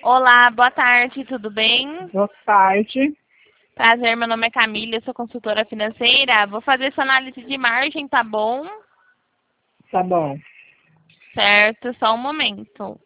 Olá, boa tarde, tudo bem? Boa tarde. Prazer, meu nome é Camila, eu sou consultora financeira. Vou fazer sua análise de margem, tá bom? Tá bom. Certo, só um momento.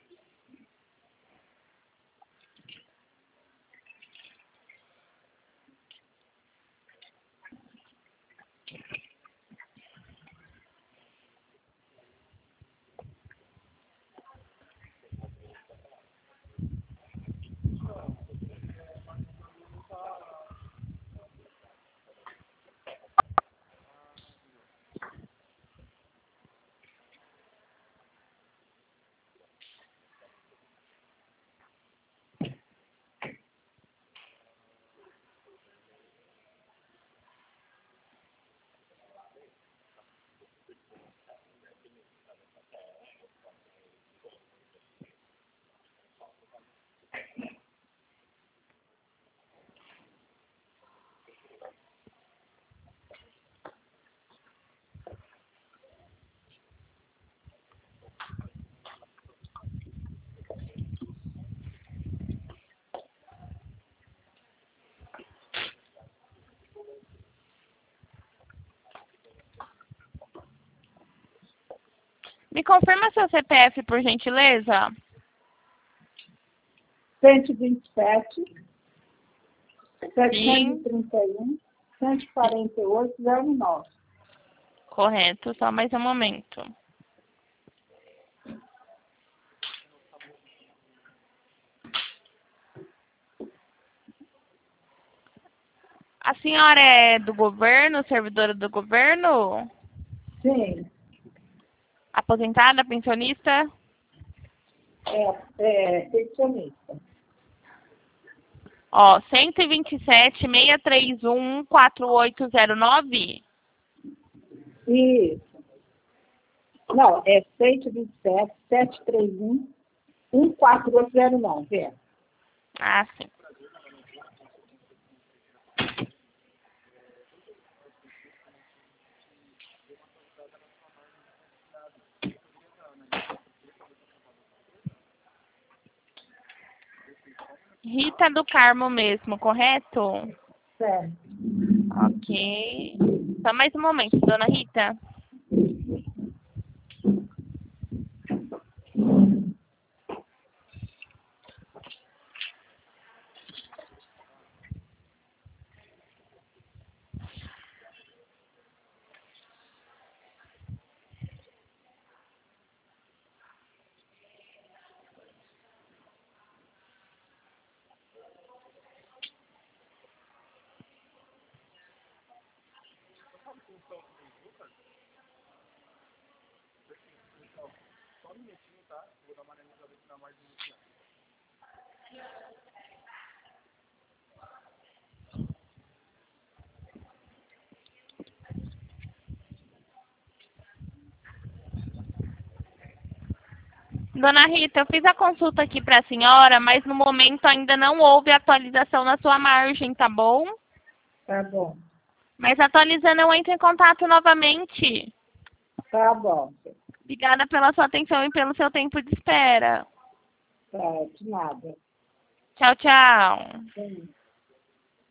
Me confirma seu CPF, por gentileza? 127, Sim, 731, 148, 09. correto, só mais um momento. A senhora é do governo, servidora do governo? Sim, Aposentada, pensionista? pensionista. Ó, 127.631.4809? Isso. Não, é 127, 731, 14809. Ah, sim. Rita do Carmo mesmo, correto? Certo. Ok. Só mais um momento, dona Rita. Dona Rita, eu fiz a consulta aqui para a senhora, mas no momento ainda não houve atualização na sua margem, tá bom? Tá bom. Mas atualizando, eu entro em contato novamente. Tá bom. Obrigada pela sua atenção e pelo seu tempo de espera. Tá, de nada. Tchau, tchau. Sim.